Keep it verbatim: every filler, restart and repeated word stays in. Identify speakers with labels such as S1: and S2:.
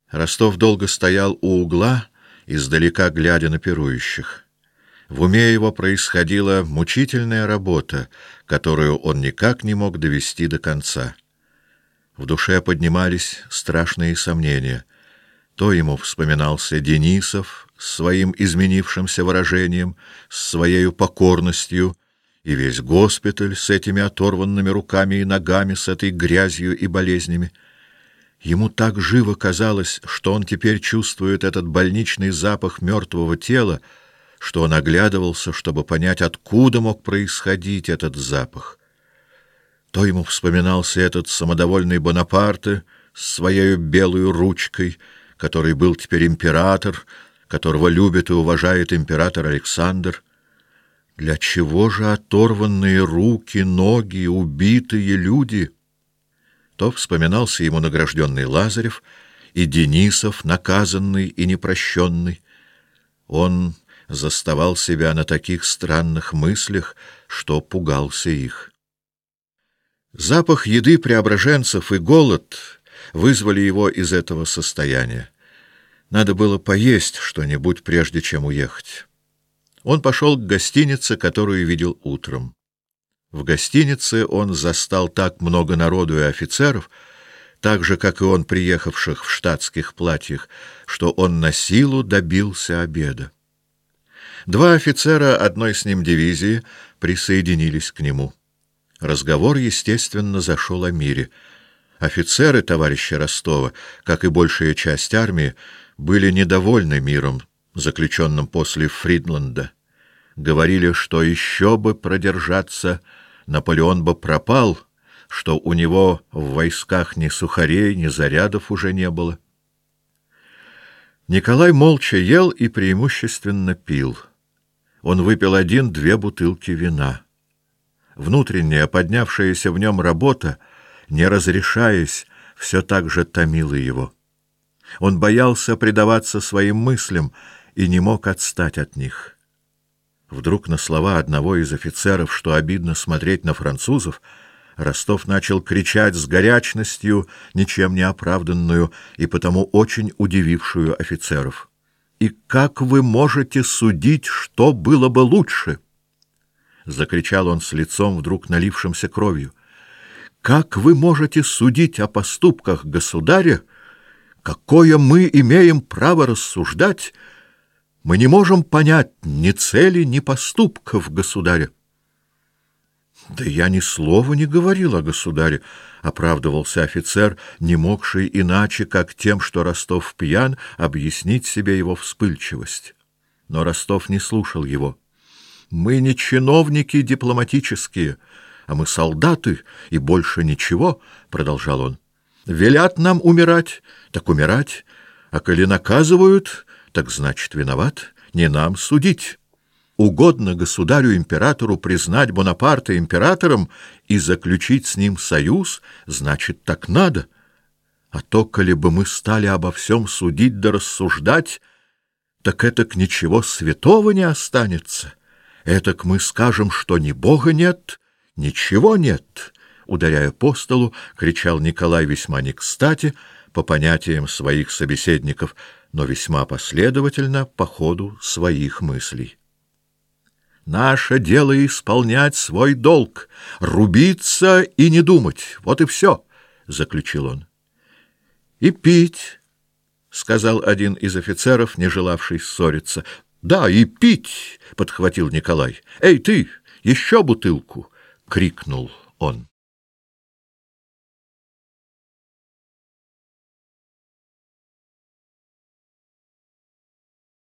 S1: Ростов долго стоял у угла, издалека глядя на пирующих. В уме его происходила мучительная работа, которую он никак не мог довести до конца. В душе поднимались страшные сомнения. То ему вспоминался Денисов с своим изменившимся выражением, с своею покорностью, и весь госпиталь с этими оторванными руками и ногами, с этой грязью и болезнями. Ему так живо казалось, что он теперь чувствует этот больничный запах мертвого тела, что он оглядывался, чтобы понять, откуда мог происходить этот запах. То ему вспоминался этот самодовольный Бонапарте с своей белой ручкой, который был теперь император, которого любит и уважает император Александр. Для чего же оторванные руки, ноги, убитые люди? То вспоминался ему награжденный Лазарев и Денисов, наказанный и непрощенный. Он заставал себя на таких странных мыслях, что пугался их. Запах еды преображенцев и голод вызвали его из этого состояния. Надо было поесть что-нибудь, прежде чем уехать. Он пошел к гостинице, которую видел утром. В гостинице он застал так много народу и офицеров, так же, как и он, приехавших в штатских платьях, что он на силу добился обеда. Два офицера одной с ним дивизии присоединились к нему. Разговор, естественно, зашел о мире. Офицеры товарища Ростова, как и большая часть армии, были недовольны миром, заключенным после Фридланда. Говорили, что еще бы продержаться, Наполеон бы пропал, что у него в войсках ни сухарей, ни зарядов уже не было. Николай молча ел и преимущественно пил. Он выпил один-две бутылки вина. Внутренняя, поднявшаяся в нем работа, не разрешаясь, все так же томила его. Он боялся предаваться своим мыслям и не мог отстать от них. Вдруг на слова одного из офицеров, что обидно смотреть на французов, Ростов начал кричать с горячностью, ничем не оправданную и потому очень удивившую офицеров. «И как вы можете судить, что было бы лучше?» Закричал он с лицом, вдруг налившимся кровью. «Как вы можете судить о поступках государя? Какое мы имеем право рассуждать? Мы не можем понять ни цели, ни поступков государя». «Да я ни слова не говорил о государе», — оправдывался офицер, не могший иначе, как тем, что Ростов пьян, объяснить себе его вспыльчивость. Но Ростов не слушал его. «Мы не чиновники дипломатические, а мы солдаты, и больше ничего», — продолжал он. «Велят нам умирать, так умирать, а коли наказывают, так значит виноват, не нам судить». Угодно государю-императору признать Бонапарта императором и заключить с ним союз, значит, так надо. А то, коли бы мы стали обо всем судить да рассуждать, так этак ничего святого не останется. Этак мы скажем, что ни Бога нет, ничего нет. Ударяя по столу, кричал Николай весьма не кстати, по понятиям своих собеседников, но весьма последовательно по ходу своих мыслей. «Наше дело исполнять свой долг, рубиться и не думать. Вот и все», — заключил он. «И пить», — сказал один из офицеров, не желавший ссориться. «Да, и пить», — подхватил Николай. «Эй, ты, еще бутылку!» — крикнул он.